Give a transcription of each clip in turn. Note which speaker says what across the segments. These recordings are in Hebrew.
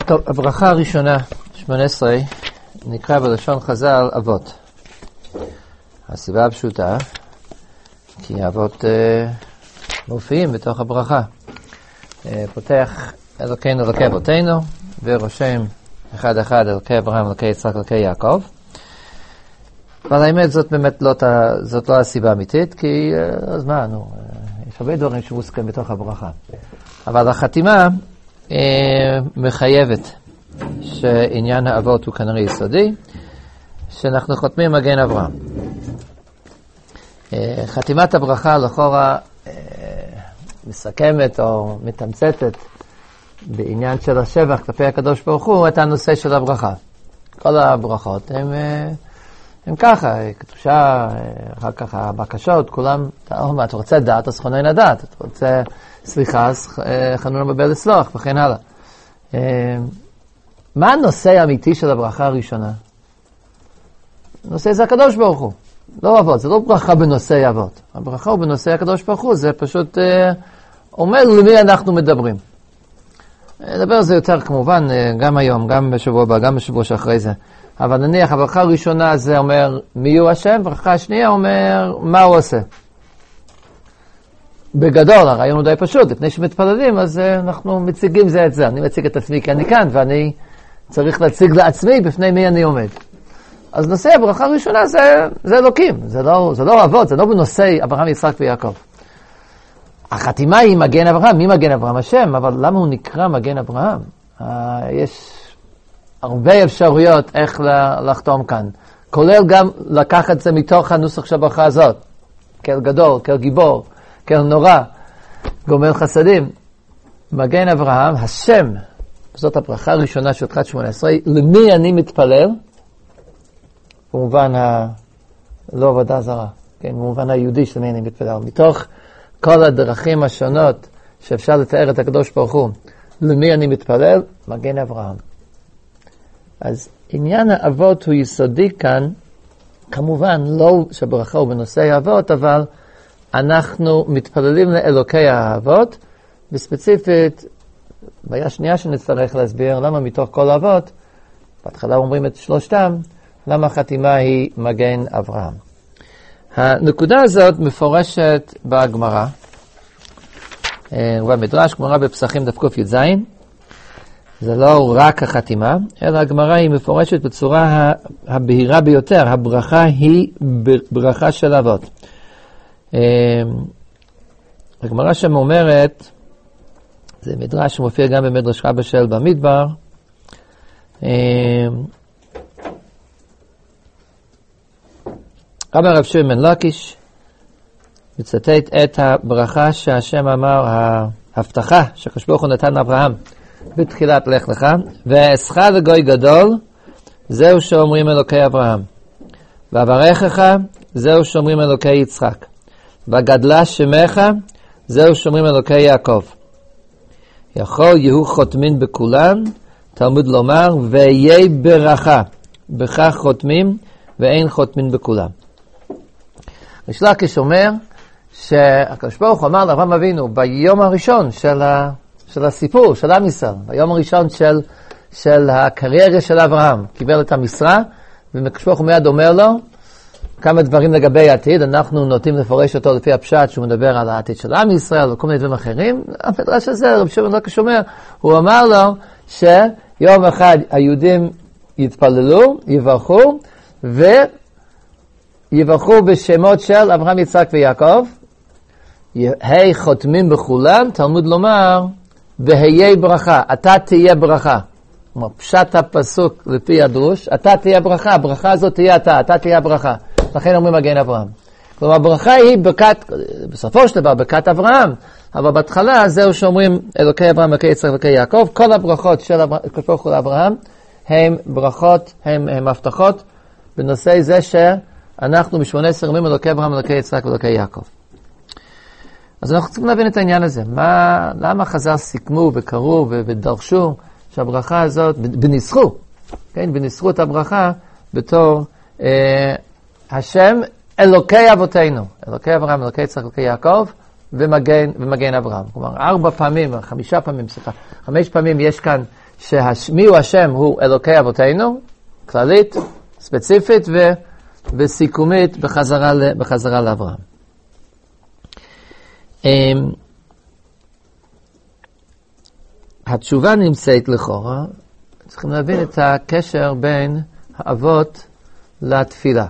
Speaker 1: טוב, הברכה הראשונה, 18, נקרא בלשון חז"ל אבות. הסיבה הפשוטה, כי האבות מופיעים בתוך הברכה. פותח אלוקינו אלוקי אבותינו, ורושם אחד אחד אלוקי אברהם, אלוקי יצחק, אלוקי יעקב. אבל האמת זאת באמת זאת לא הסיבה האמיתית, כי אז מה, יש הרבה דברים שמוסכם בתוך הברכה. אבל החתימה מחייבת שעניין האבות הוא כנראה יסודי, שאנחנו חותמים מגן אברהם. חתימת הברכה לכאורה מסכמת או מתמצתת בעניין של השבח כלפי הקדוש ברוך הוא את הנושא של הברכה. כל הברכות הם ככה, קדושה, אחר כך הבקשות, כולם, אתה רוצה דעת, אז חונן הדעת, אתה רוצה סליחה, אז חנון המבל לסלוח, וכן הלאה. מה הנושא האמיתי של הברכה הראשונה? הנושא זה הקדוש ברוך הוא, לא אבות, זה לא ברכה בנושא אבות. הברכה הוא בנושא הקדוש ברוך הוא, זה פשוט אומר למי אנחנו מדברים. נדבר על זה יותר כמובן, גם היום, גם בשבוע הבא, גם בשבוע שאחרי זה. אבל נניח, הברכה הראשונה זה אומר מי הוא השם, הברכה השנייה אומר מה הוא עושה. בגדול, הרעיון הוא די פשוט, לפני שמתפללים, אז אנחנו מציגים זה את זה. אני מציג את עצמי כי אני כאן, ואני צריך להציג לעצמי בפני מי אני עומד. אז נושא הברכה הראשונה זה אלוקים, זה לא אבות, זה לא בנושא אברהם, יצחק ויעקב. החתימה היא מגן אברהם, מי מגן אברהם? השם, אבל למה הוא נקרא מגן אברהם? יש הרבה אפשרויות איך לחתום כאן, כולל גם לקחת את זה מתוך הנוסח של הברכה הזאת, כאל גדול, כאל גיבור, כאל נורא, גומל חסדים. מגן אברהם, השם, זאת הברכה הראשונה של תחילת 18, למי אני מתפלל? במובן לא עבודה זרה, כן, במובן היהודי של מי אני מתפלל, מתוך כל הדרכים השונות שאפשר לתאר את הקדוש ברוך הוא, למי אני מתפלל? מגן אברהם. אז עניין האבות הוא יסודי כאן, כמובן לא שהברכה הוא בנושא האבות, אבל אנחנו מתפללים לאלוקי האבות, וספציפית, בעיה שנייה שנצטרך להסביר, למה מתוך כל האבות, בהתחלה אומרים את שלושתם, למה החתימה היא מגן אברהם. הנקודה הזאת מפורשת בגמרא, ובמדרש, גמרא בפסחים דף ק"ז, זה לא רק החתימה, אלא הגמרא היא מפורשת בצורה הבהירה ביותר, הברכה היא ברכה של אבות. הגמרא שם אומרת, זה מדרש שמופיע גם במדרש רבה של במדבר, רבי רב שמעון בן לקיש מצטט את הברכה שהשם אמר, ההבטחה שהקדוש ברוך הוא נתן לאברהם בתחילת לך לך, ואעשך לגוי גדול, זהו שאומרים אלוקי אברהם, ואברכך, זהו שאומרים אלוקי יצחק, וגדלה שמך, זהו שאומרים אלוקי יעקב. יכול יהיו חותמים בכולן, תלמוד לומר, ויהיה ברכה, בכך חותמים, ואין חותמים בכולם. ריש לקיש אומר שהקדוש ברוך הוא אמר לאברהם אבינו ביום הראשון של הסיפור, של עם ישראל, ביום הראשון של הקריירה של אברהם, קיבל את המשרה, והקדוש ברוך הוא מיד אומר לו כמה דברים לגבי העתיד, אנחנו נוטים לפרש אותו לפי הפשט שהוא מדבר על העתיד של עם ישראל וכל מיני דברים אחרים. המדרש הזה, רבי שמעון בן לקיש אומר, הוא אמר לו שיום אחד היהודים יתפללו, יברכו, ויברכו בשמות של אברהם, יצחק ויעקב, היי חותמים בכולם, תלמוד לומר, והיה ברכה, אתה תהיה ברכה. כלומר, פשט הפסוק לפי הדרוש, אתה תהיה ברכה, הברכה הזאת תהיה אתה תהיה ברכה. לכן אומרים מגן אברהם. כלומר, הברכה היא בסופו של דבר ברכת אברהם, אבל בהתחלה זהו שאומרים אלוקי אברהם, אלוקי יצחק, אלוקי יעקב, כל הברכות של הקדוש ברוך הוא לאברהם, הם ברכות, הם הבטחות, בנושא זה שאנחנו ב-18 אומרים אלוקי אברהם, אלוקי יצחק, אלוקי יעקב. אז אנחנו צריכים להבין את העניין הזה. למה חז"ל סיכמו וקראו ודרשו שהברכה הזאת, בניסחו, כן, בניסחו את הברכה בתור השם אלוקי אבותינו, אלוקי אברהם, אלוקי יצחק, אלוקי יעקב, ומגן אברהם. כלומר, 5 פעמים יש כאן שמי הוא השם הוא אלוקי אבותינו, כללית, ספציפית וסיכומית בחזרה לאברהם. התשובה נמצאת לכאורה, צריכים להבין את הקשר בין האבות לתפילה.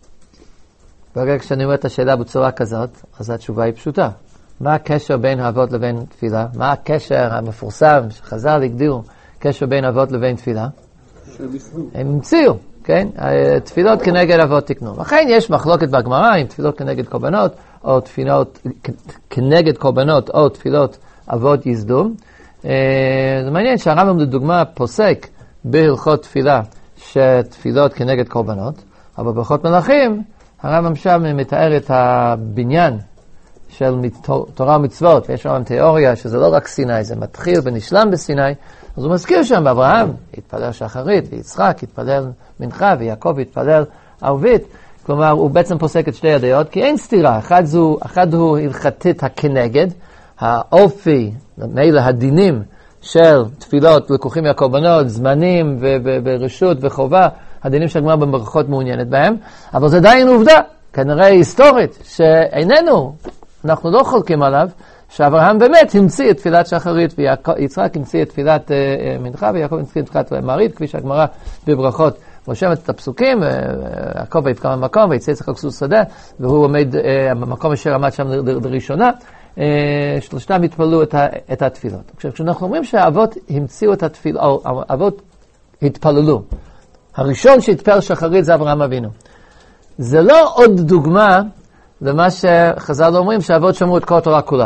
Speaker 1: ברגע כשאני אומר את השאלה בצורה כזאת, אז התשובה היא פשוטה. מה הקשר בין האבות לבין תפילה? מה הקשר המפורסם שחז"ל הגדירו, קשר בין אבות לבין תפילה? הם המציאו, כן? תפילות כנגד אבות תקנו. לכן יש מחלוקת בגמרא עם תפילות כנגד קורבנות, או תפילות כנגד קורבנות, או תפילות אבות ייסדו. זה מעניין שהרמב"ם לדוגמה פוסק בהלכות תפילה שתפילות כנגד קורבנות, אבל בהלכות מלכים הרמב"ם שם מתאר את הבניין של תורה ומצוות, ויש שם תיאוריה שזה לא רק סיני, זה מתחיל ונשלם בסיני, אז הוא מזכיר שם באברהם, התפלל שחרית, ויצחק התפלל מנחה, ויעקב התפלל ערבית, כלומר הוא בעצם פוסק את שתי הדעות, כי אין סתירה, אחד הוא הלכתית הכנגד, האופי, מילא הדינים של תפילות לקוחים מהקורבנות, זמנים ורשות וחובה, הדינים שהגמרא במברכות מעוניינת בהם, אבל זה עדיין עובדה, כנראה היסטורית, שאיננו, אנחנו לא חולקים עליו, שאברהם באמת המציא את תפילת שחרית, ויצחק המציא את תפילת מנחה, ויעקב המציא את תפילת מעריב, כפי שהגמרא בברכות רושמת את הפסוקים, יעקב ויבקע במקום, ויצא יצחק סוס שדה, והוא עומד במקום אשר עמד שם לראשונה, שלושתם התפללו את התפילות. כשאנחנו אומרים שהאבות המציאו את התפילות, או האבות התפללו, הראשון שהתפלל שחרית זה אברהם אבינו. זה לא עוד דוגמה למה שחז"ל אומרים שהאבות שמרו את כל התורה כולה.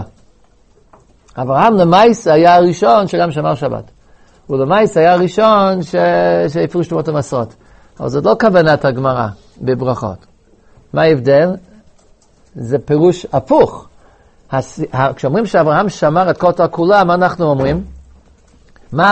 Speaker 1: אברהם למייס היה הראשון שגם שמר שבת. ולמייס היה הראשון שהפריש תרומות ומסורות. אבל זאת לא כוונת הגמרא בברכות. מה ההבדל? זה פירוש הפוך. כשאומרים שאברהם שמר את כל התורה כולה, מה אנחנו אומרים? מה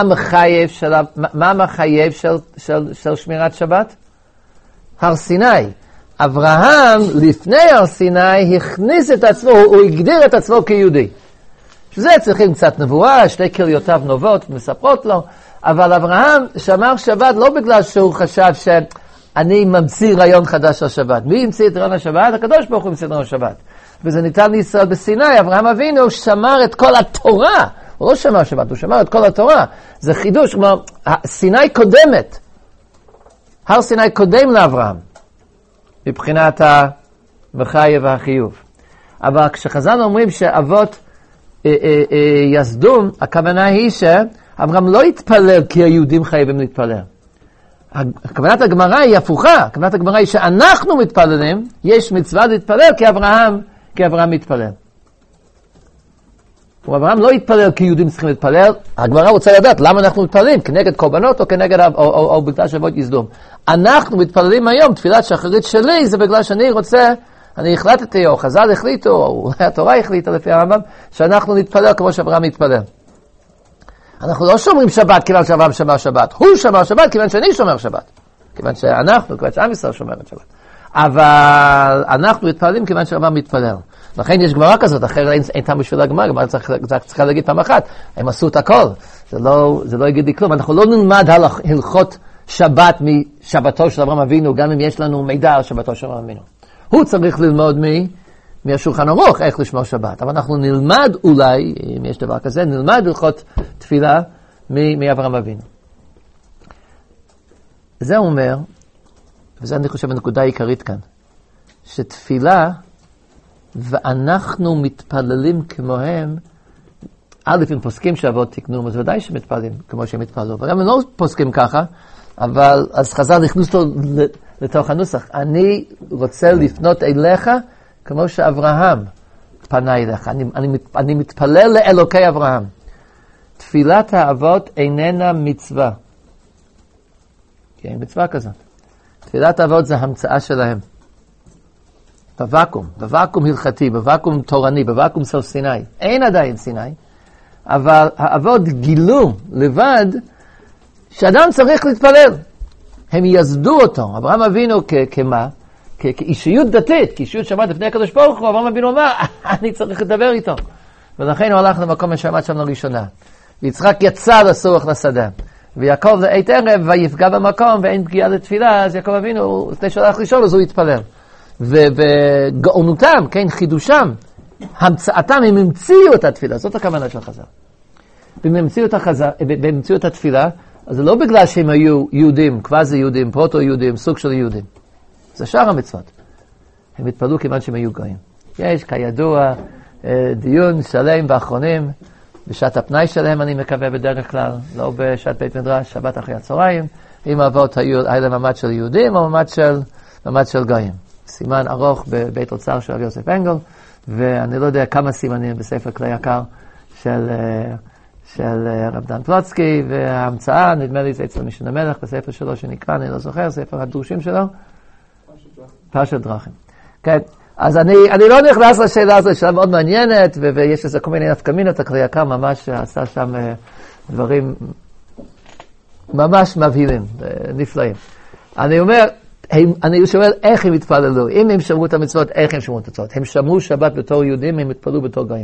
Speaker 1: המחייב של שמירת שבת? הר סיני. אברהם לפני הר סיני הכניס את עצמו, הוא הגדיר את עצמו כיהודי. שזה צריכים קצת נבואה, שתי קריותיו נובות מספרות לו, אבל אברהם שמר שבת לא בגלל שהוא חשב שאני ממציא רעיון חדש של שבת. מי המציא את רעיון השבת? הקדוש ברוך הוא המציא את רעיון השבת. וזה ניתן לישראל בסיני. אברהם אבינו שמר את כל התורה. הוא לא שמר שבת, הוא שמר את כל התורה. זה חידוש, כלומר, סיני קודמת. הר סיני קודם לאברהם, מבחינת המחייב והחיוב. אבל כשחז"ל אומרים שאבות יסדום, הכוונה היא שאברהם לא התפלל כי היהודים חייבים להתפלל. הכוונת הגמרא היא הפוכה. הכוונת הגמרא היא שאנחנו מתפללים, יש מצווה להתפלל כי אברהם מתפלל. אברהם לא התפלל כי יהודים צריכים להתפלל. הגמרא רוצה לדעת למה אנחנו מתפללים, כנגד קורבנות או כנגד או בגלל שאבות יסדום. אנחנו מתפללים היום, תפילת שחרית שלי, זה בגלל שאני רוצה, אני החלטתי, או חז"ל החליטו, או אולי התורה החליטה לפי הרמב"ם, שאנחנו נתפלל כמו שאברהם מתפלל. אנחנו לא שומרים שבת כיוון שאברהם שמר שבת, הוא שמר שבת כיוון שאני שומר שבת. כיוון שעם ישראל שומר את שבת. אבל אנחנו מתפללים כיוון שאברהם מתפלל. לכן יש גמרא כזאת, אחרת אין טעם בשביל הגמרא, הגמרא צריכה להגיד פעם אחת, הם עשו את הכל, זה לא יגיד לי כלום, אנחנו לא נלמד הלכות שבת משבתו של אברהם אבינו, גם אם יש לנו מידע על שבתו של אברהם אבינו. הוא צריך ללמוד מהשולחן ערוך איך לשמור שבת, אבל אנחנו נלמד אולי, אם יש דבר כזה, נלמד הלכות תפילה מאברהם אבינו. זה אומר, וזה אני חושב הנקודה העיקרית כאן, שתפילה ואנחנו מתפללים כמוהם, א' אם פוסקים שאבות תקנו, אז ודאי שמתפללים כמו שהם התפללו, וגם הם לא פוסקים ככה, אבל אז חז"ל הכניס אותו לתוך הנוסח, אני רוצה לפנות אליך כמו שאברהם פנה אליך, אני מתפלל לאלוקי אברהם. תפילת האבות איננה מצווה, כי אין מצווה כזאת. תפילת האבות זה המצאה שלהם. בוואקום הלכתי, בוואקום תורני, בוואקום סוף סיני. אין עדיין סיני, אבל האבות גילו לבד שאדם צריך להתפלל. הם יסדו אותו. אברהם אבינו כמה? כאישיות דתית, כאישיות שבת לפני הקדוש ברוך הוא, אברהם אבינו אמר, אני צריך לדבר איתו. ולכן הוא הלך למקום שעמד שם לראשונה. ויצחק יצא לסוח לשדה. ויעקב לעת ערב ויפגע במקום ואין פגיעה לתפילה, אז יעקב אבינו, לפני שהלך לשאול, אז הוא יתפלל. ובגאונותם, כן, חידושם, המצאתם, הם המציאו את התפילה, זאת הכוונה של חז"ל. והם המציאו את התפילה, אז זה לא בגלל שהם היו יהודים, קוואזי יהודים, פרוטו יהודים, סוג של יהודים. זה שאר המצוות. הם התפללו כיוון שהם היו גויים. יש, כידוע, דיון שלם באחרונים, בשעת הפנאי שלהם אני מקווה בדרך כלל, לא בשעת בית מדרש, שבת אחרי הצהריים, אם האבות היה להם מעמד של יהודים או מעמד של גויים. סימן ארוך בבית אוצר של רבי יוסף אנגל, ואני לא יודע כמה סימנים בספר כלי יקר של רב דן פלוצקי, וההמצאה, נדמה לי זה אצל משנה המלך, בספר שלו שנקרא, אני לא זוכר, ספר הדרושים שלו, פרשת דרכים. כן, אז אני לא נכנס לשאלה הזו, שאלה מאוד מעניינת, ויש לזה כל מיני נפקמינות, הכלי יקר ממש עשה שם דברים ממש מבהילים, נפלאים. אני אומר, אני שואל איך הם התפללו, אם הם שמרו את המצוות, איך הם שמרו את המצוות. הם שמרו שבת בתור יהודים, הם התפללו בתור גויים.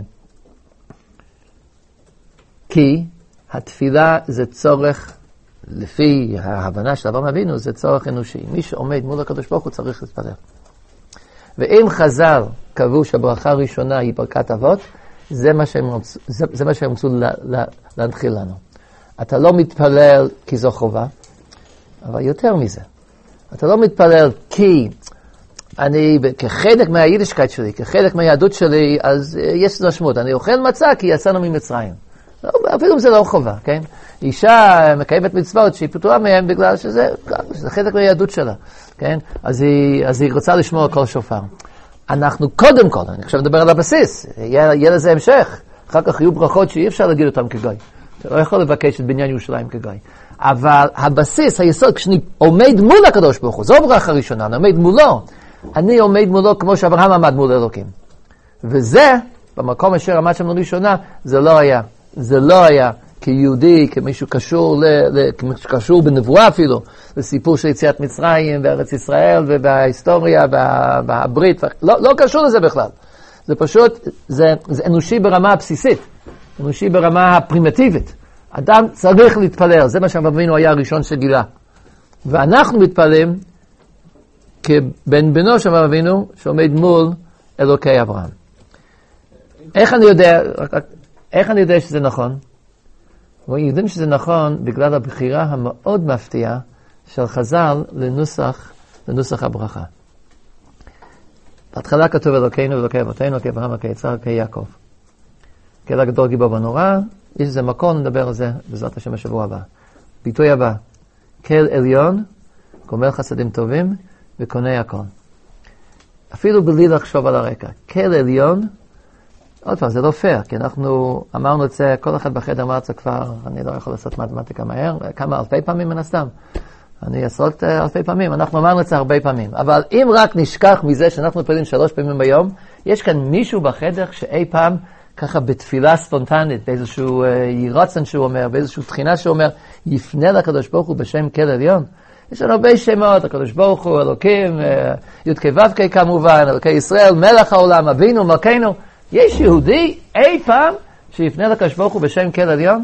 Speaker 1: כי התפילה זה צורך, לפי ההבנה של אברהם אבינו, זה צורך אנושי. מי שעומד מול הקדוש ברוך הוא צריך להתפלל. ואם חז"ל קבעו שהברכה הראשונה היא ברכת אבות, זה מה שהם רצו להנחיל לנו. אתה לא מתפלל כי זו חובה, אבל יותר מזה. אתה לא מתפלל כי אני, כחלק מהיידישקייט שלי, כחלק מהיהדות שלי, אז יש לזה משמעות. אני אוכל מצה כי יצאנו ממצרים. אפילו אם זה לא חובה, כן? אישה מקיימת מצוות שהיא פטורה מהם בגלל שזה חלק מהיהדות שלה, כן? אז היא רוצה לשמור על כל שופר. אנחנו קודם כל, אני עכשיו מדבר על הבסיס, יהיה לזה המשך. אחר כך יהיו ברכות שאי אפשר להגיד אותם כגוי. אתה לא יכול לבקש את בניין ירושלים כגוי. אבל הבסיס, היסוד, כשאני עומד מול הקדוש ברוך הוא, זו ברכה ראשונה, אני עומד מולו. אני עומד מולו כמו שאברהם עמד מול אלוקים. וזה, במקום אשר עמד שם ראשונה, זה לא היה. זה לא היה כיהודי, כמישהו קשור בנבואה אפילו, לסיפור של יציאת מצרים בארץ ישראל ובהיסטוריה, בברית, לא קשור לזה בכלל. זה פשוט, זה אנושי ברמה הבסיסית, אנושי ברמה הפרימיטיבית. אדם צריך להתפלל, זה מה שאברהם היה הראשון שגילה. ואנחנו מתפללים כבן בנו של אברהם שעומד מול אלוקי אברהם. איך אני יודע שזה נכון? יודעים שזה נכון בגלל הבחירה המאוד מפתיעה של חז"ל לנוסח הברכה. בהתחלה כתוב אלוקינו ואלוקי אבותינו, אלוקי אברהם, אלוקי יצחק, אלוקי יעקב. כאל הגדול גיבור בנורא, יש איזה מקום, נדבר על זה בעזרת השם השבוע הבא. ביטוי הבא, כאל עליון, גומל חסדים טובים וקונה הכל. אפילו בלי לחשוב על הרקע. כאל עליון, עוד פעם, זה לא פייר, כי אנחנו אמרנו את זה, כל אחד בחדר אמר את זה כבר, אני לא יכול לעשות מתמטיקה מהר, כמה אלפי פעמים מן הסתם. אני עשרות אלפי פעמים, אנחנו אמרנו את זה הרבה פעמים. אבל אם רק נשכח מזה שאנחנו מתפללים 3 פעמים ביום, יש כאן מישהו בחדר שאי פעם, ככה בתפילה ספונטנית, באיזשהו ירצון שהוא אומר, באיזשהו תחינה שהוא אומר, יפנה לקדוש ברוך הוא בשם כל עליון. יש לנו הרבה שמות, הקדוש ברוך הוא, אלוקים, י' כ' ו' כ' כמובן, אלוקי ישראל, מלך העולם, אבינו, מלכנו. יש יהודי אי פעם שיפנה לקדוש ברוך הוא בשם כל עליון?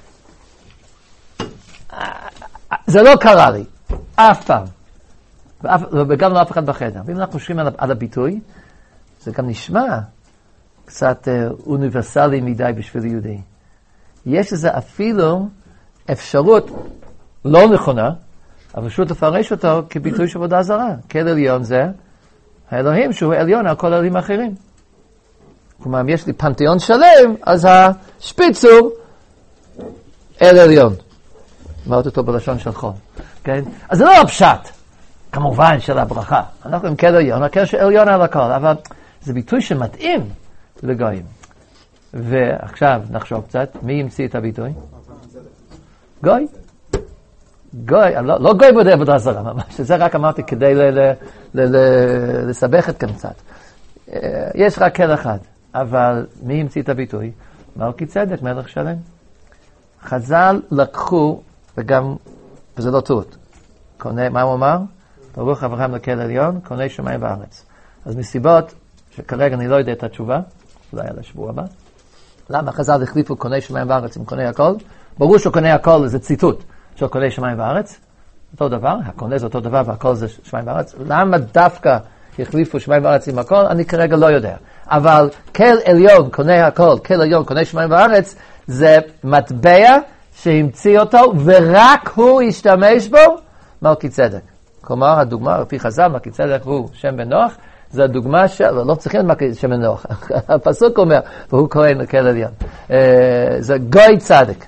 Speaker 1: זה לא קרה לי, אף פעם. וגם לא אף אחד בחדר. ואם אנחנו חושבים על הביטוי, זה גם נשמע קצת אוניברסלי מדי בשביל יהודי. יש לזה אפילו אפשרות לא נכונה, אבל פשוט לפרש אותו כביטוי של עבודה זרה. כל עליון זה האלוהים שהוא עליון על כל האלים האחרים. כלומר, אם יש לי פנתיאון שלם, אז השפיץ הוא אל עליון. אמרת אותו בלשון של חול. כן? אז זה לא הפשט, כמובן, של הברכה. אנחנו עם כל עליון, הקשר של עליון על הכל, אבל זה ביטוי שמתאים לגויים. ועכשיו נחשוב קצת, מי ימציא את הביטוי? גוי. גוי, לא גוי בודה עבודה זרה, ממש. זה רק אמרתי כדי לסבך את כאן קצת. יש רק כל אחד. אבל מי המציא את הביטוי? מלכי צדק, מלך שלם. חז"ל לקחו, וזה לא טעות, מה הוא אמר? ברוך אברהם לקהל עליון, קונה שמיים וארץ. אז מסיבות שכרגע אני לא יודע את התשובה, אולי על השבוע הבא. למה חז"ל החליפו קונה שמיים וארץ עם קונה הכל? ברור שקונה הכל זה ציטוט. של קונה שמיים וארץ? אותו דבר, הקונה זה אותו דבר והכל זה שמיים וארץ. למה דווקא החליפו שמיים וארץ עם הכל? אני כרגע לא יודע. אבל כל עליון קונה הכל, כל עליון קונה שמיים וארץ, זה מטבע שהמציא אותו, ורק הוא השתמש בו, מלכי צדק. כלומר, הדוגמה, לפי חז"ל, מלכי צדק הוא שם בן נוח, זה הדוגמה של, לא צריכים שם בן נוח, הפסוק אומר, והוא כהן כל עליון. זה גוי צדק.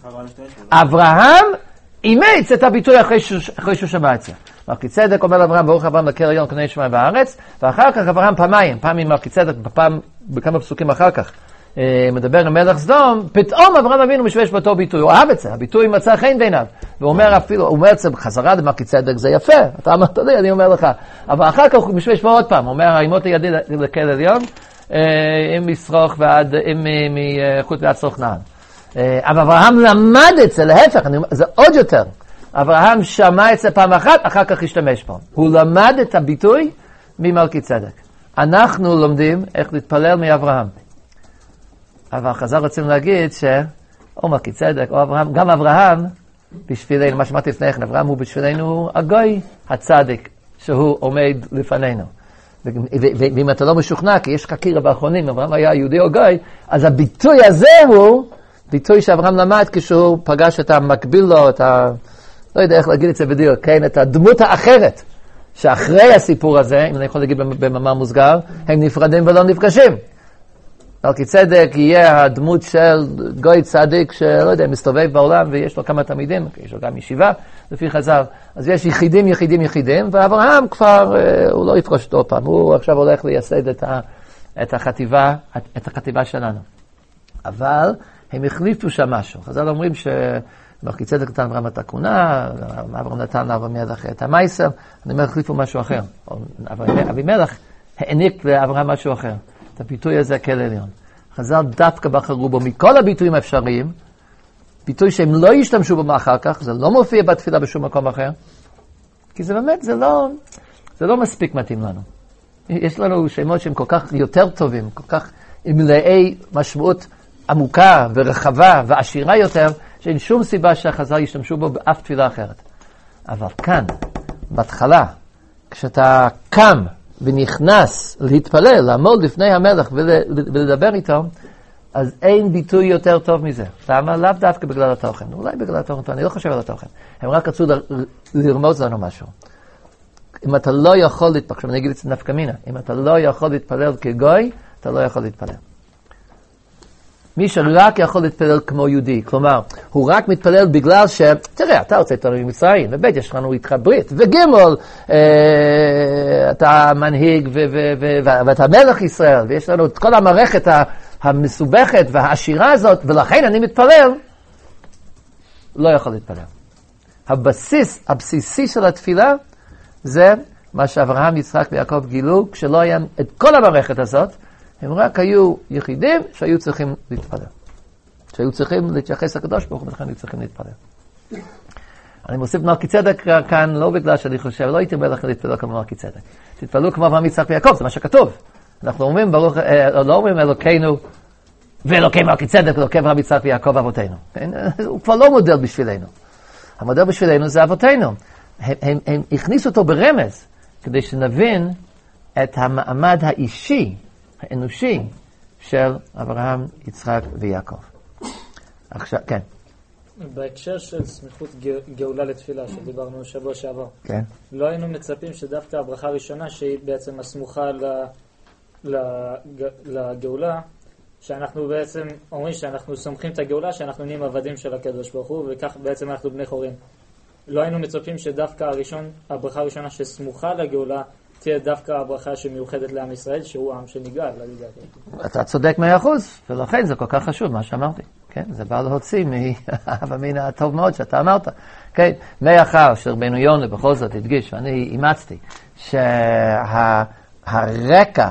Speaker 1: אברהם אימץ את הביטוי אחרי שהוא שמע את זה. מלכי צדק אומר לאברהם, ברוך אברהם לכל עליון קונה שמיים וארץ, ואחר כך אברהם פעם עם מלכי צדק, בכמה פסוקים אחר כך, מדבר עם מלך סדום, פתאום אברהם אבינו משתמש באותו ביטוי, הוא אהב את זה, הביטוי מצא חן בעיניו, והוא אומר אפילו, הוא אומר את זה בחזרה למלכי צדק, זה יפה, אתה אמרת לי, אני אומר לך, אבל אחר כך הוא משתמש בו עוד פעם, הוא אומר, אימות ידי לכל עליון, אם משרוך ועד, אם מחוץ ועד סרוך נען. אבל אברהם למד את זה, להפך, זה עוד יותר, אברהם שמע את זה פעם אחת, אחר כך השתמש בו, הוא למד את הביטוי ממלכי צדק. אנחנו לומדים איך להתפלל מאברהם. אבל חז"ל רוצים להגיד או מלכי צדק או אברהם, גם אברהם בשבילנו, מה שמעתי לפני כן, אברהם הוא בשבילנו הגוי הצדיק שהוא עומד לפנינו. ואם אתה לא משוכנע, כי יש חקירה באחרונים, אברהם היה יהודי או גוי, אז הביטוי הזה הוא ביטוי שאברהם למד כשהוא פגש את המקביל לו, לא יודע איך להגיד את זה בדיוק, כן, את הדמות האחרת, שאחרי הסיפור הזה, אם אני יכול להגיד במאמר מוסגר, הם נפרדים ולא נפגשים. מלכי צדק יהיה הדמות של גוי צדיק שלא יודע, מסתובב בעולם ויש לו כמה תלמידים, יש לו גם ישיבה לפי חז"ל, אז יש יחידים, ואברהם כבר, הוא לא יפגוש אותו פעם, הוא עכשיו הולך לייסד את החטיבה שלנו. אבל הם החליפו שם משהו. חז"ל אומרים שמלכי צדק נתן אברהם את הכהונה, אברהם נתן לאבימלך את המייסר, אני אומר, החליפו משהו אחר. אבימלך העניק לאברהם משהו אחר. את הביטוי הזה כל עליון. חז"ל דווקא בחרו בו מכל הביטויים האפשריים, ביטוי שהם לא ישתמשו בו אחר כך, זה לא מופיע בתפילה בשום מקום אחר, כי זה באמת, זה לא מספיק מתאים לנו. יש לנו שמות שהם כל כך יותר טובים, כל כך מלאי משמעות עמוקה ורחבה ועשירה יותר, שאין שום סיבה שהחז"ל ישתמשו בו באף תפילה אחרת. אבל כאן, בהתחלה, כשאתה קם ונכנס להתפלל, לעמוד לפני המלך ולדבר איתו, אז אין ביטוי יותר טוב מזה. למה? לאו דווקא בגלל התוכן. אולי בגלל התוכן, אני לא חושב על התוכן. הם רק רצו לרמוז לנו משהו. אם אתה לא יכול להתפלל, עכשיו אני אגיד את זה נפקא מינה, אם אתה לא יכול להתפלל כגוי, אתה לא יכול להתפלל. מי שרק יכול להתפלל כמו יהודי, כלומר, הוא רק מתפלל בגלל תראה, אתה רוצה אותנו ממצרים, ובית יש לנו איתך ברית, וגימול, אתה מנהיג ואתה מלך ישראל, ויש לנו את כל המערכת המסובכת והעשירה הזאת, ולכן אני מתפלל, לא יכול להתפלל. הבסיסי של התפילה, זה מה שאברהם, יצחק ויעקב גילו, כשלא היה את כל המערכת הזאת, הם רק היו יחידים שהיו צריכים להתפלל. שהיו צריכים להתייחס לקדוש ברוך הוא, ולכן היו צריכים להתפלל. אני מוסיף מלכי צדק כאן, לא בגלל שאני חושב, לא הייתי אומר לכם להתפלל כמו מלכי צדק. תתפללו כמו אברהם, יצחק ויעקב, זה מה שכתוב. אנחנו אומרים, לא אומרים אלוקינו, ואלוקי מלכי צדק, ואלוקי אברהם, יצחק ויעקב אבותינו. הוא כבר לא מודל בשבילנו. המודל בשבילנו זה אבותינו. הם הכניסו אותו ברמז, כדי שנבין את המעמד האישי, האנושי של אברהם, יצחק ויעקב. עכשיו, כן.
Speaker 2: בהקשר של סמיכות גאולה לתפילה, שדיברנו שבוע שעבר,
Speaker 1: כן.
Speaker 2: לא היינו מצפים שדווקא הברכה הראשונה, שהיא בעצם הסמוכה לגאולה, שאנחנו בעצם אומרים שאנחנו סומכים את הגאולה, שאנחנו נהיים עבדים של הקדוש ברוך הוא, וכך בעצם אנחנו בני חורין. לא היינו מצפים שדווקא הברכה הראשונה שסמוכה לגאולה, תהיה דווקא הברכה שמיוחדת לעם ישראל, שהוא עם שנגאל.
Speaker 1: אתה צודק 100%, ולכן זה כל כך חשוב מה שאמרתי. כן? זה בא להוציא מהמין הטוב מאוד שאתה אמרת. כן? מאחר שרבנו יונה בכל זאת הדגיש, ואני אימצתי, שהרקע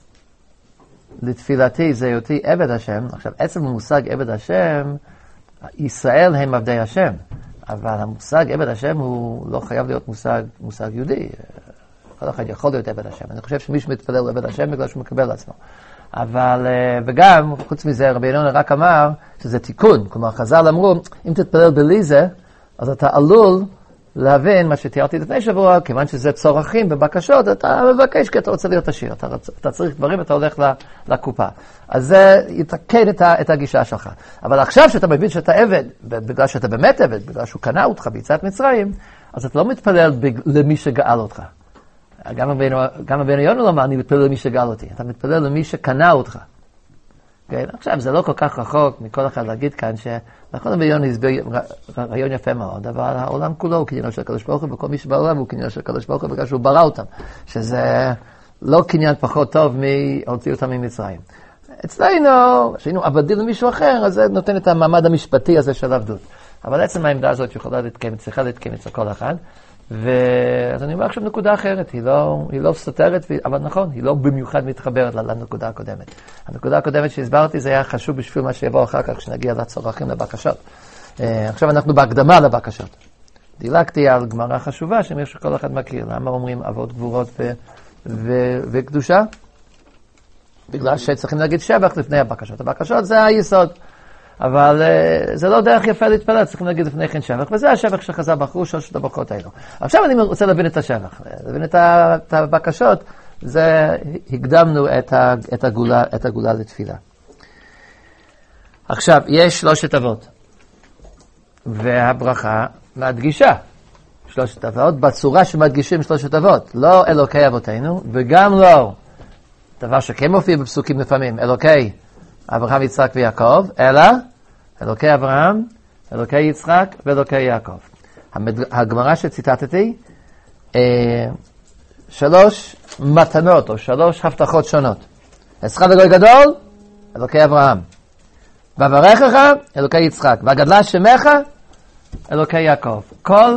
Speaker 1: לתפילתי זה היותי עבד השם. עכשיו, עצם המושג עבד השם, ישראל הם עבדי השם, אבל המושג עבד השם הוא לא חייב להיות מושג יהודי. כל אחד יכול להיות עבד השם. אני חושב שמי שמתפלל עבד השם בגלל שהוא מקבל לעצמו. אבל, וגם, חוץ מזה, רבי ינון רק אמר שזה תיקון. כלומר, חז"ל אמרו, אם תתפלל בלי זה, אז אתה עלול להבין מה שתיארתי לפני שבוע, כיוון שזה צורכים ובקשות, אתה מבקש כי אתה רוצה להיות עשיר, אתה צריך דברים ואתה הולך לקופה. אז זה יתקן את הגישה שלך. אבל עכשיו שאתה מבין שאתה עבד, בגלל שאתה באמת עבד, בגלל שהוא קנה אותך ביציאת מצרים, אז אתה לא מתפלל למי שגאל אותך. גם רבנו יונה אמר, אני מתפלל למי שגאל אותי. אתה מתפלל למי שקנה אותך. כן? עכשיו, זה לא כל כך רחוק מכל אחד להגיד כאן נכון רבנו יונה הסביר רעיון יפה מאוד, אבל העולם כולו הוא קניינו של הקדוש ברוך הוא, וכל מי שבעולם הוא קניינו של הקדוש ברוך הוא, בגלל שהוא ברא אותם. שזה לא קניין פחות טוב מהוציא אותם ממצרים. אצלנו, שהיינו עבדים למישהו אחר, אז זה נותן את המעמד המשפטי הזה של עבדות. אבל עצם העמדה הזאת צריכה להתקיים אצל כל אחד. ואז אני אומר עכשיו נקודה אחרת, היא לא סותרת, אבל נכון, היא לא במיוחד מתחברת לנקודה הקודמת. הנקודה הקודמת שהסברתי זה היה חשוב בשביל מה שיבוא אחר כך, כשנגיע לצורכים לבקשות. עכשיו אנחנו בהקדמה לבקשות. דילגתי על גמרא חשובה, שמי שכל אחד מכיר, למה אומרים אבות גבורות וקדושה? בגלל שצריכים להגיד שבח לפני הבקשות. הבקשות זה היסוד. אבל זה לא דרך יפה להתפלל, צריכים להגיד לפני כן שבח, וזה השבח שחז"ל בחרו שלושת הברכות האלו. עכשיו אני רוצה להבין את השבח, להבין את הבקשות, זה הקדמנו את הגאולה לתפילה. עכשיו, יש שלושת אבות, והברכה מדגישה שלושת אבות, בצורה שמדגישים שלושת אבות, לא אלוקי אבותינו, וגם לא, דבר שכן מופיע בפסוקים לפעמים, אלוקי אברהם, יצחק ויעקב, אלא אלוקי אברהם, אלוקי יצחק ואלוקי יעקב. הגמרא שציטטתי, 3 מתנות או 3 הבטחות שונות. אשכר לגוי גדול, אלוקי אברהם. ואברכך, אלוקי יצחק. והגדלה שמך, אלוקי יעקב. כל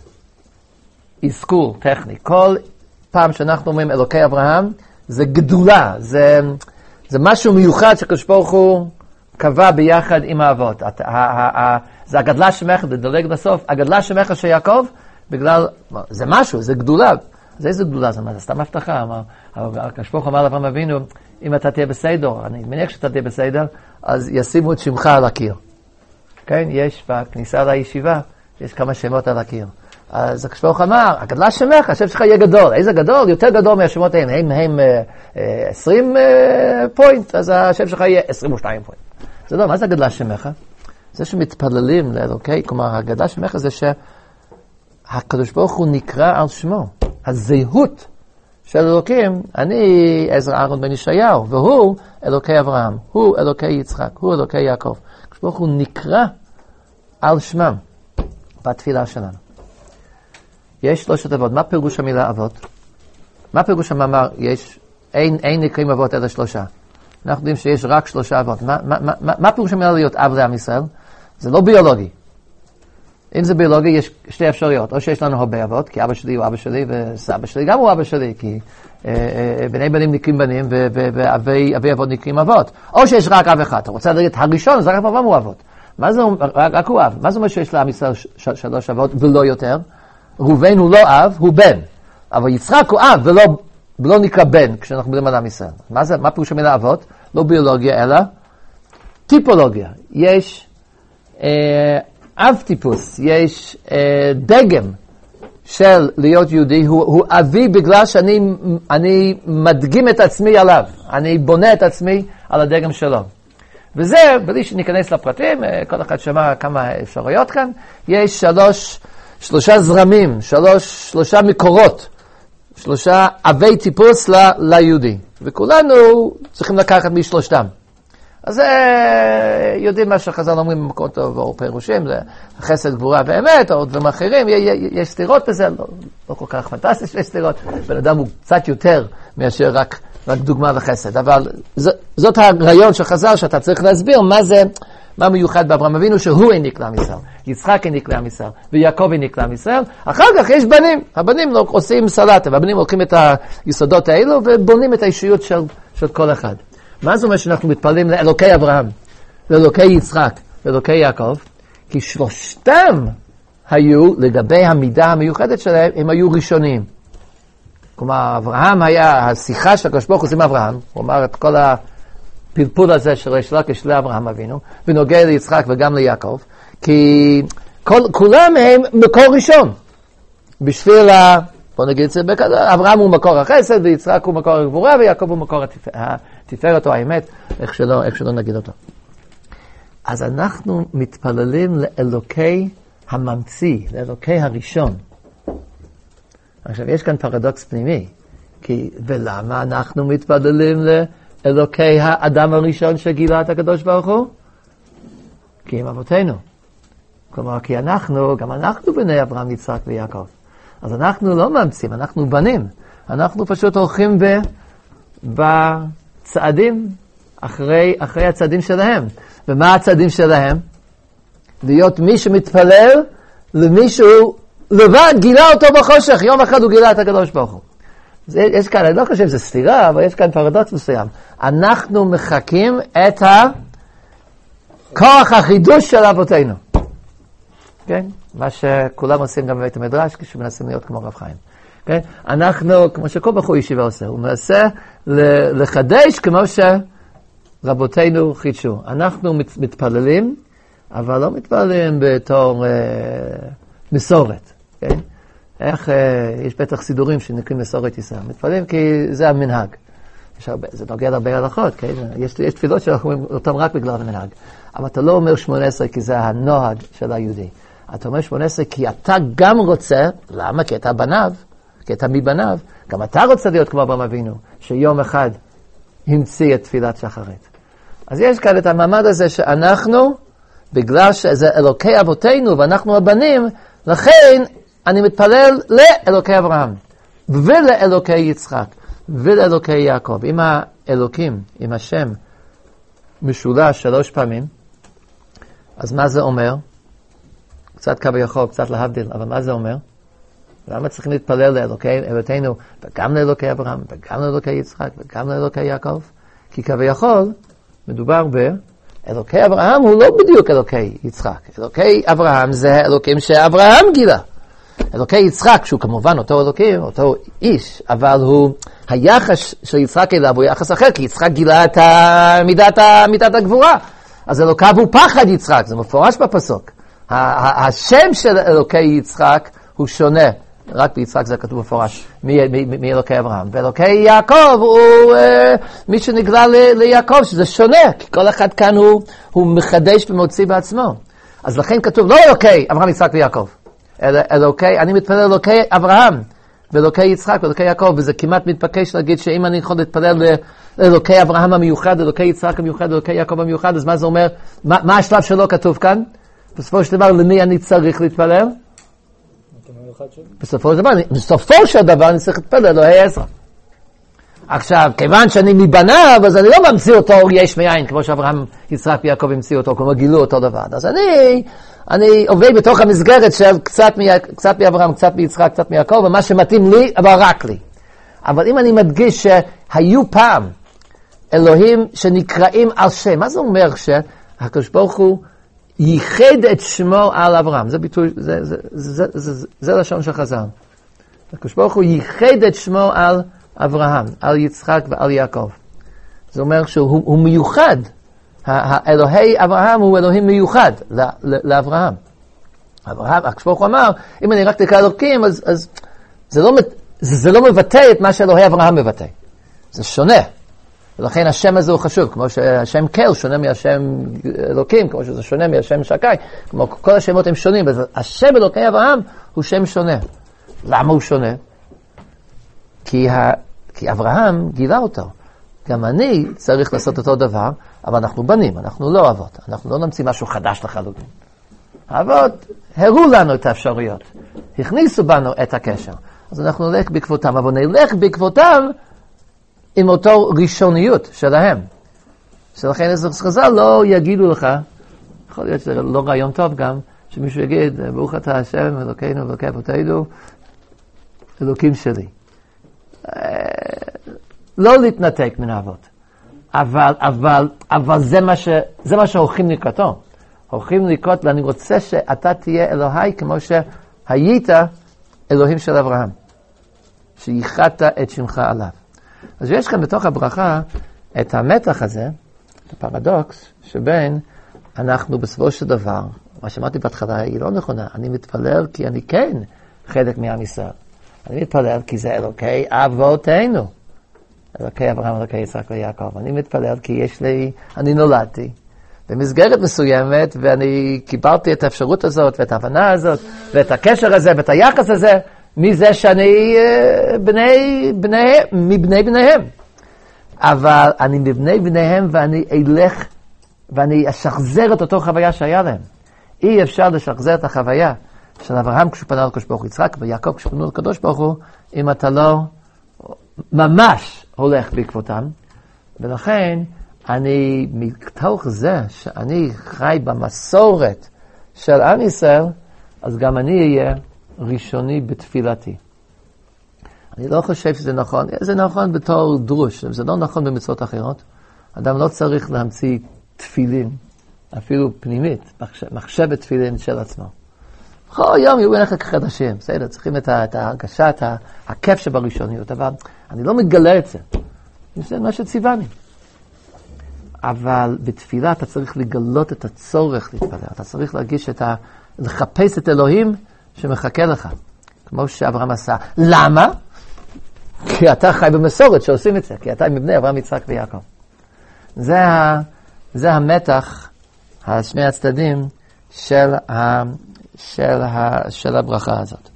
Speaker 1: אזכור טכני, כל פעם שאנחנו אומרים אלוקי אברהם, זה גדולה, זה משהו מיוחד שקדוש ברוך הוא קבע ביחד עם האבות. זה הגדלה שמך, לדלג בסוף, הגדלה שמך של יעקב, בגלל, זה משהו, זה גדולה. זה איזה גדולה, זה סתם הבטחה. הקדוש ברוך הוא אמר לאברהם אבינו, אם אתה תהיה בסדר, אני מניח שאתה תהיה בסדר, אז ישימו את שמך על הקיר. כן, יש בכניסה לישיבה, יש כמה שמות על הקיר. אז הקדוש ברוך הוא אמר, הגדלה שמך, השם שלך יהיה גדול. איזה גדול? יותר גדול מהשמות האלה. הם 20 פוינט, אז השם שלך יהיה 22 פוינט. זה לא, מה זה הגדלה שמך? זה שמתפללים לאלוקי, כלומר, הגדלה שמך זה שהקדוש ברוך הוא נקרא על שמו. הזהות של אלוקים, אני עזרא אהרון בן ישעיהו, והוא אלוקי אברהם, הוא אלוקי יצחק, הוא אלוקי יעקב. הקדוש ברוך הוא נקרא על שמם בתפילה שלנו. יש שלושת אבות. מה פירוש המילה אבות? מה פירוש המאמר? אין נקראים אבות אלא 3. אנחנו יודעים שיש רק 3 אבות. מה פירוש המילה להיות אב לעם ישראל? זה לא ביולוגי. אם זה ביולוגי, יש 2 אפשרויות. או שיש לנו הרבה אבות, כי אבא שלי הוא אבא שלי, וסבא שלי גם הוא אבא שלי, כי בני בנים נקראים בנים, ואבי אבות נקראים אבות. או שיש רק אב אחד. אתה רוצה להגיד, הראשון, זה רק אברהם הוא אבות. מה זה אומר? רק הוא אב. מה זה אומר שיש לעם ישראל 3 אבות ולא יותר? ראובן הוא לא אב, הוא בן. אבל יצחק הוא אב ולא נקרא בן כשאנחנו מדברים על עם ישראל. מה פירוש המילה אבות? לא ביולוגיה אלא טיפולוגיה. יש אב טיפוס, יש דגם של להיות יהודי, הוא אבי בגלל שאני מדגים את עצמי עליו. אני בונה את עצמי על הדגם שלו. וזה, בלי שניכנס לפרטים, כל אחד שמע כמה אפשרויות כאן, יש 3 זרמים, 3 מקורות, 3 אבי טיפוס ליהודי. וכולנו צריכים לקחת משלושתם. אז יודעים מה שחז"ל אומרים במקום טוב או פירושים, זה חסד, גבורה ואמת, או דברים אחרים, יש סתירות בזה, לא כל כך פנטסטי שיש סתירות. בן אדם הוא קצת יותר מאשר רק דוגמה וחסד. אבל זאת הרעיון של חז"ל שאתה צריך להסביר מה מיוחד באברהם אבינו שהוא העניק לעם ישראל. יצחק העניק לעם ישראל, ויעקב העניק לעם ישראל. אחר כך יש בנים. הבנים עושים סלטה, והבנים לוקחים את היסודות האלו ובונים את האישיות של כל אחד. מה זאת אומרת שאנחנו מתפללים לאלוקי אברהם, לאלוקי יצחק, לאלוקי יעקב? כי שלושתם היו, לגבי המידה המיוחדת שלהם, הם היו ראשונים. כלומר, אברהם היה, השיחה של הקדוש ברוך הוא עם אברהם, הוא אמר את כל הפלפול הזה של ריש לקיש לאברהם אבינו, ונוגע ליצחק וגם ליעקב, כי כולם הם מקור ראשון. בשביל בוא נגיד את זה, אברהם הוא מקור החסד, ויצחק הוא מקור הגבורה, ויעקב הוא מקור התפארת או האמת, איך שלא נגיד אותו. אז אנחנו מתפללים לאלוקי הממציא, לאלוקי הראשון. עכשיו, יש כאן פרדוקס פנימי, ולמה אנחנו מתפללים לאלוקי האדם הראשון שגילה את הקדוש ברוך הוא? כי הם אבותינו. כלומר, כי גם אנחנו בני אברהם, יצחק ויעקב. אז אנחנו לא ממציאים, אנחנו בנים. אנחנו פשוט הולכים בצעדים אחרי הצעדים שלהם. ומה הצעדים שלהם? להיות מי שמתפלל למישהו לבד, גילה אותו בחושך. יום אחד הוא גילה את הקדוש ברוך הוא. יש כאן, אני לא חושב שזה סתירה, אבל יש כאן פרדוקס מסוים. אנחנו מחכים את כוח החידוש של אבותינו. כן? מה שכולם עושים גם בבית המדרש, כשמנסים להיות כמו רב חיים. כן? אנחנו, כמו שכל בחור ישיבה עושה, הוא מנסה לחדש כמו שרבותינו חידשו. אנחנו מתפללים, אבל לא מתפללים בתור מסורת. כן? יש בטח סידורים שנקראים מסורת ישראל. מתפללים כי זה המנהג. זה נוגע הרבה הלכות, כן? יש תפילות שאנחנו אומרים אותם רק בגלל המנהג. אבל אתה לא אומר 18 כי זה הנוהג של היהודי. אתה אומר 18 כי אתה גם רוצה, למה? כי אתה בניו, כי אתה מבניו, גם אתה רוצה להיות כמו אברהם אבינו, שיום אחד המציא את תפילת שחרית. אז יש כאן את המעמד הזה שאנחנו, בגלל שזה אלוקי אבותינו ואנחנו הבנים, לכן אני מתפלל לאלוקי אברהם, ולאלוקי יצחק, ולאלוקי יעקב. אם האלוקים, אם השם משולש 3 פעמים, אז מה זה אומר? קצת כביכול, קצת להבדיל, אבל מה זה אומר? למה צריכים להתפלל לאלוקי אבותינו, וגם לאלוקי אברהם, וגם לאלוקי יצחק, וגם לאלוקי יעקב? כי כביכול מדובר אלוקי אברהם הוא לא בדיוק אלוקי יצחק. אלוקי אברהם זה אלוקים שאברהם גילה. אלוקי יצחק, שהוא כמובן אותו אלוקים, אותו איש, אבל היחס של יצחק אליו הוא יחס אחר, כי יצחק גילה את מידת הגבורה. אז אלוקיו הוא פחד יצחק, זה מפורש בפסוק. השם של אלוקי יצחק הוא שונה, רק ביצחק זה כתוב מפורש, מאלוקי אברהם. ואלוקי יעקב הוא מי שנגלה ליעקב, שזה שונה, כי כל אחד כאן הוא מחדש ומוציא בעצמו. אז לכן כתוב לא אלוקי אברהם, יצחק ויעקב, אלא אני מתפלל אלוקי אברהם, ואלוקי יצחק ואלוקי יעקב, וזה כמעט מתבקש להגיד שאם אני יכול להתפלל לאלוקי אברהם המיוחד, אלוקי יצחק המיוחד, אלוקי יעקב המיוחד, אז מה זה אומר? מה השלב שלו כתוב כאן? בסופו של דבר, למי אני צריך להתפלל? בסופו של דבר אני צריך להתפלל אלוהי עזרא. עכשיו, כיוון שאני מבניו, אז אני לא ממציא אותו יש מאין, כמו שאברהם, יצחק ויעקב המציאו אותו, כמו גילו אותו דבר. אז אני עובד בתוך המסגרת של קצת מאברהם, קצת מיצחק, קצת מיעקב, ומה שמתאים לי, אבל רק לי. אבל אם אני מדגיש שהיו פעם אלוהים שנקראים על שם, מה זה אומר שהקדוש ברוך הוא ייחד את שמו על אברהם? זה ביטוי, זה לשון של חז"ל. הקדוש ברוך הוא ייחד את שמו על אברהם, על יצחק ועל יעקב. זה אומר שהוא מיוחד. האלוהי אברהם הוא אלוהים מיוחד לאברהם. אברהם, הקדוש ברוך הוא אמר, אם אני רק תקרא אלוקים, אז זה לא מבטא את מה שאלוהי אברהם מבטא. זה שונה. ולכן השם הזה הוא חשוב, כמו שהשם קל שונה מהשם אלוקים, כמו שזה שונה מהשם שקי, כמו כל השמות הם שונים, השם אלוקי אברהם הוא שם שונה. למה הוא שונה? כי אברהם גילה אותו. גם אני צריך לעשות אותו דבר, אבל אנחנו בנים, אנחנו לא אבות, אנחנו לא נמציא משהו חדש לחלוטין. האבות הראו לנו את האפשרויות, הכניסו בנו את הקשר, אז אנחנו נלך בעקבותם, אבל נלך בעקבותם עם אותו ראשוניות שלהם. שלכן עזר חז"ל לא יגידו לך, יכול להיות שזה לא רעיון טוב גם, שמישהו יגיד, ברוך אתה השם, אלוקינו, אלוקי אבותינו, אלוקים שלי. לא להתנתק מן האבות. אבל זה מה שהולכים לקראתו. הולכים לקראת, ואני רוצה שאתה תהיה אלוהי כמו שהיית אלוהים של אברהם. שייחדת את שמך עליו. אז יש כאן בתוך הברכה את המתח הזה, את הפרדוקס, שבין אנחנו בסופו של דבר מה שאמרתי בהתחלה היא לא נכונה. אני מתפלל כי אני כן חלק מעם ישראל. אני מתפלל כי זה אלוקי אבותינו. אלוקי אברהם, אלוקי יצחק ויעקב. אני מתפלל כי אני נולדתי במסגרת מסוימת, ואני קיבלתי את האפשרות הזאת, ואת ההבנה הזאת, ואת הקשר הזה, ואת היחס הזה, מזה שאני מבני בניהם. אבל אני מבני בניהם, ואני אלך, ואני אשחזר את אותו חוויה שהיה להם. אי אפשר לשחזר את החוויה של אברהם כשהוא פנה לקדוש ברוך הוא, יצחק ויעקב כשהוא פנו לקדוש ברוך הוא, אם אתה לא ממש הולך בעקבותם. ולכן, אני מתוך זה שאני חי במסורת של עם ישראל, אז גם אני אהיה ראשוני בתפילתי. אני לא חושב שזה נכון. זה נכון בתור דרוש, זה לא נכון במצוות אחרות. אדם לא צריך להמציא תפילין, אפילו פנימית, מחשבת תפילין של עצמו. בכל יום יהיו עליך כחדשים, בסדר, צריכים את ההרגשה, את הכיף שבראשוניות, אבל אני לא מגלה את זה. זה מה שציווני. אבל בתפילה אתה צריך לגלות את הצורך להתפלל. אתה צריך להרגיש לחפש את אלוהים שמחכה לך. כמו שאברהם עשה. למה? כי אתה חי במסורת שעושים את זה. כי אתה מבני אברהם, יצחק ויעקב. זה המתח, שני הצדדים של הברכה הזאת.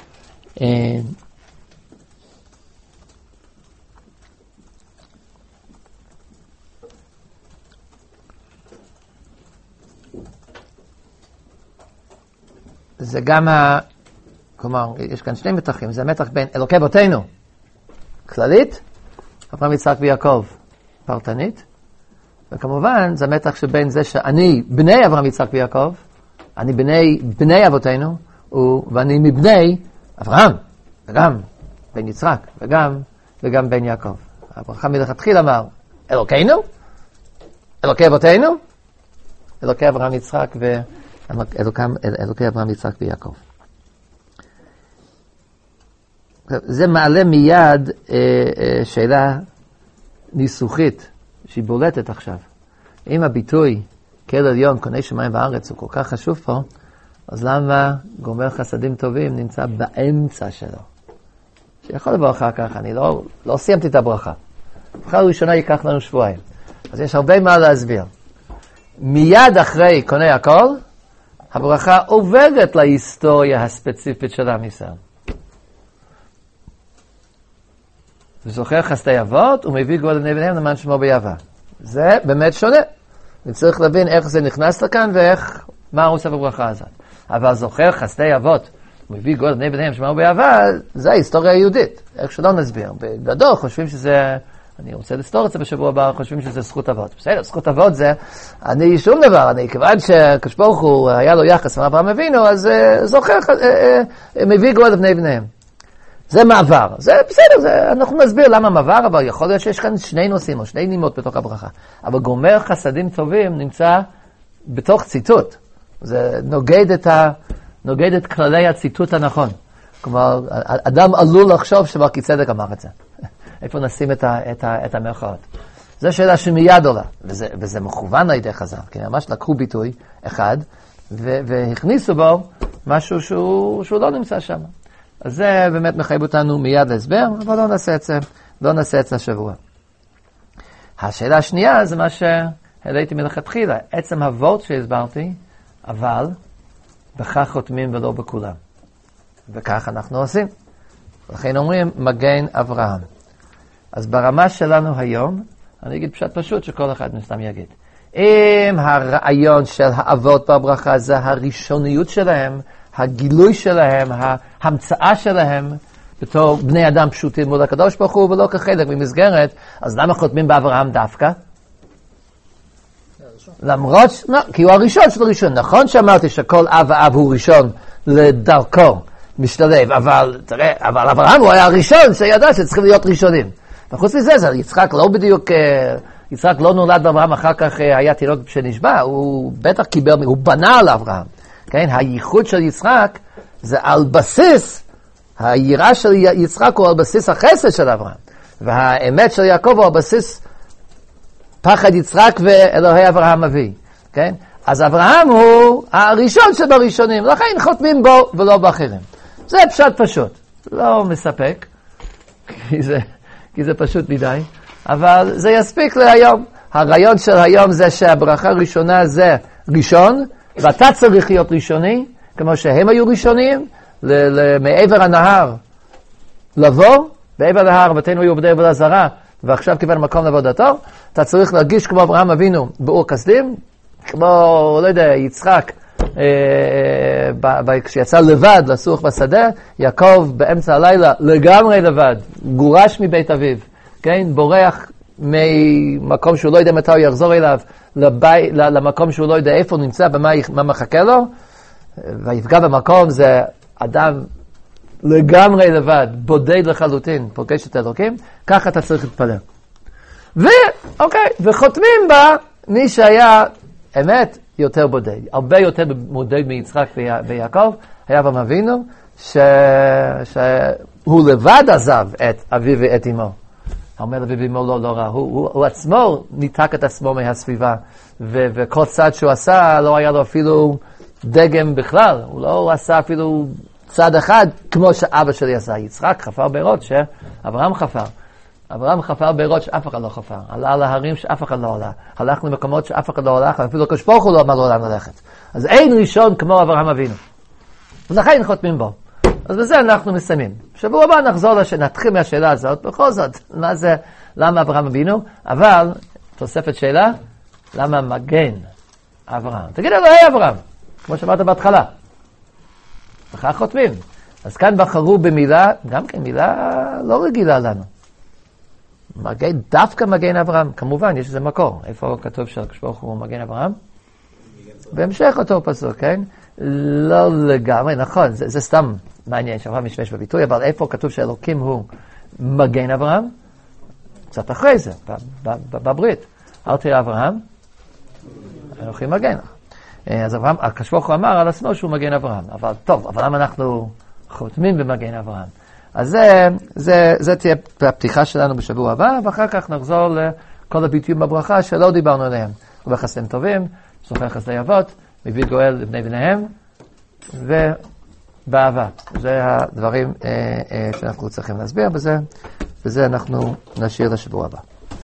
Speaker 1: זה גם כלומר, יש כאן שני מתחים, זה המתח בין אלוקי אבותינו, כללית, אברהם, יצחק ויעקב, פרטנית, וכמובן, זה המתח שבין זה שאני בני אברהם, יצחק ויעקב, אני בני אבותינו, ואני מבני אברהם, וגם בן יצחק, וגם בן יעקב. אברהם מלכתחילה אמר, אלוקינו, אלוקי אבותינו, אלוקי אברהם, יצחק אלוקי אברהם, יצחק ויעקב. זה מעלה מיד שאלה ניסוחית שהיא בולטת עכשיו. אם הביטוי כאל עליון, קונה שמיים וארץ, הוא כל כך חשוב פה, אז למה גומר חסדים טובים נמצא באמצע שלו? שיכול לבוא אחר כך, אני לא סיימתי את הברכה. הברכה הראשונה ייקח לנו שבועיים. אז יש הרבה מה להסביר. מיד אחרי קונה הכל, הברכה עוברת להיסטוריה הספציפית של עם ישראל. וזוכר חסדי אבות, ומביא גאולה לבני בניהם למען שמו ביהבה. זה באמת שונה. וצריך להבין איך זה נכנס לכאן, מה הוא עושה בברכה הזאת. אבל זוכר חסדי אבות, ומביא גאולה לבני בניהם שמו ביהבה, זה ההיסטוריה היהודית. איך שלא נסביר. בגדול חושבים שזה, אני רוצה לסתור את זה בשבוע הבא, חושבים שזה זכות אבות. בסדר, זכות אבות זה, אני שום דבר, כיוון שקדוש ברוך הוא היה לו יחס עם אברהם אבינו, אז זוכר, מביא גאולה לבני בניהם. זה מעבר. זה בסדר, אנחנו נסביר למה מעבר, אבל יכול להיות שיש כאן שני נושאים או שני נימות בתוך הברכה. אבל גומר חסדים טובים נמצא בתוך ציטוט. זה נוגד את כללי הציטוט הנכון. כלומר, אדם עלול לחשוב שמלכי צדק אמר את זה. איפה נשים את המרכאות. זו שאלה שמיד עולה, וזה מכוון על ידי חז"ל, כי ממש לקחו ביטוי אחד, והכניסו בו משהו שהוא לא נמצא שם. אז זה באמת מחייב אותנו מיד להסבר, אבל לא נעשה את זה השבוע. השאלה השנייה זה מה שהעליתי מלכתחילה, עצם הוורט שהסברתי, אבל בכך חותמים ולא בכולם. וכך אנחנו עושים. לכן אומרים מגן אברהם. אז ברמה שלנו היום, אני אגיד פשוט שכל אחד מסתם יגיד. אם הרעיון של האבות בברכה זה הראשוניות שלהם, הגילוי שלהם, ההמצאה שלהם, בתור בני אדם פשוטים מול הקדוש ברוך הוא ולא כחלק ממסגרת, אז למה חותמים באברהם דווקא? למרות, כי הוא הראשון של הראשון. נכון שאמרתי שכל אב ואב הוא ראשון לדרכו משתלב, אבל תראה, אבל אברהם הוא היה הראשון שידע שצריכים להיות ראשונים. וחוץ מזה, יצחק לא בדיוק, יצחק לא נולד באברהם, אחר כך היה תינוק שנשבע, הוא בטח קיבל, הוא בנה על אברהם. כן? הייחוד של יצחק זה על בסיס, היראה של יצחק הוא על בסיס החסד של אברהם. והאמת של יעקב הוא על בסיס פחד יצחק ואלוהי אברהם אבי. כן? אז אברהם הוא הראשון שבראשונים, לכן חותמים בו ולא באחרים. זה פשוט, לא מספק, כי זה פשוט מדי, אבל זה יספיק להיום. הרעיון של היום זה שהברכה הראשונה זה ראשון, ואתה צריך להיות ראשוני, כמו שהם היו ראשונים, מעבר הנהר לבוא, בעבר הנהר בתינו היו עובדי עבודה זרה, ועכשיו קיבל מקום לעבודתו, אתה צריך להרגיש כמו אברהם אבינו באור כסדים, כמו, לא יודע, יצחק, כשיצא לבד לסוך בשדה, יעקב באמצע הלילה לגמרי לבד, גורש מבית אביו, כן? בורח ממקום שהוא לא יודע מתי הוא יחזור אליו, למקום שהוא לא יודע איפה הוא נמצא, במה מחכה לו, ויפגע במקום זה אדם לגמרי לבד, בודד לחלוטין, פוגש את אלוקים, ככה אתה צריך להתפלל. וחותמים בה מי שהיה אמת יותר בודד, הרבה יותר בודד מיצחק ויעקב, היה אברהם אבינו, שהוא לבד עזב את אביו ואת אמו. אומר לאביו ואמו לא רע, הוא עצמו ניתק את עצמו מהסביבה, וכל צד שהוא עשה לא היה לו אפילו דגם בכלל, הוא לא עשה אפילו צד אחד כמו שאבא שלי עשה. יצחק חפר בארות שאברהם חפר. אברהם חפר בארות שאף אחד לא חפר. עלה להרים שאף אחד לא עלה. הלך למקומות שאף אחד לא הלך, אפילו הקדוש ברוך הוא לא אמר לעולם ללכת. אז אין ראשון כמו אברהם אבינו. ולכן חותמים בו. אז בזה אנחנו מסיימים. שבוע הבא נתחיל מהשאלה הזאת. בכל זאת, למה אברהם אבינו? אבל, תוספת שאלה, למה מגן אברהם? תגיד אלוהי אברהם, כמו שאמרת בהתחלה. וכך חותמים. אז כאן בחרו במילה, גם כן מילה לא רגילה לנו. מגן, דווקא מגן אברהם. כמובן, יש איזה מקור. איפה כתוב שהקדוש ברוך הוא מגן אברהם? בהמשך אותו פסוק, כן? לא לגמרי, נכון, זה סתם מעניין שאברהם משתמש בביטוי, אבל איפה כתוב שאלוקים הוא מגן אברהם? קצת אחרי זה, בברית. אל תראה אברהם, אלוקים מגן. אז אברהם, הקדוש ברוך הוא אמר על עצמו שהוא מגן אברהם. אבל טוב, אבל למה אנחנו חותמים במגן אברהם? אז זה תהיה הפתיחה שלנו בשבוע הבא, ואחר כך נחזור לכל הביטויים בברכה שלא דיברנו עליהם. ובחסדים טובים, זוכר חסדי אבות, מביא גואל לבני בניהם, ובאהבה. זה הדברים שאנחנו צריכים להסביר בזה, וזה אנחנו נשאיר לשבוע הבא.